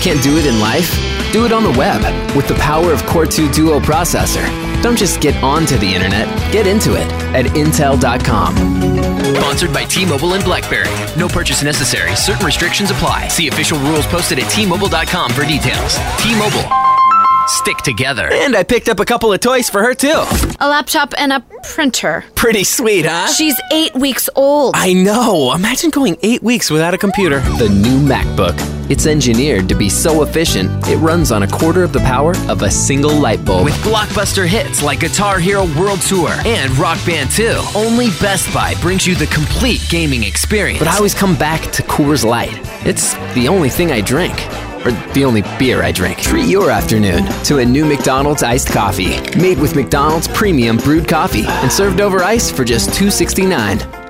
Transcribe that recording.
Can't do it in life? Do it on the web with the power of Core 2 Duo processor. Don't just get onto the internet, get into it at Intel.com. Sponsored by T-Mobile and BlackBerry. No purchase necessary. Certain restrictions apply. See official rules posted at T-Mobile.com for details. T-Mobile. Stick together. And I picked up a couple of toys for her, too. A laptop and a printer. Pretty sweet, huh? She's 8 weeks old. I know. Imagine going 8 weeks without a computer. The new MacBook. It's engineered to be so efficient, it runs on a quarter of the power of a single light bulb. With blockbuster hits like Guitar Hero World Tour and Rock Band 2, only Best Buy brings you the complete gaming experience. But I always come back to Coors Light. It's the only thing I drink. Or the only beer I drink. Treat your afternoon to a new McDonald's iced coffee. Made with McDonald's premium brewed coffee and served over ice for just $2.69.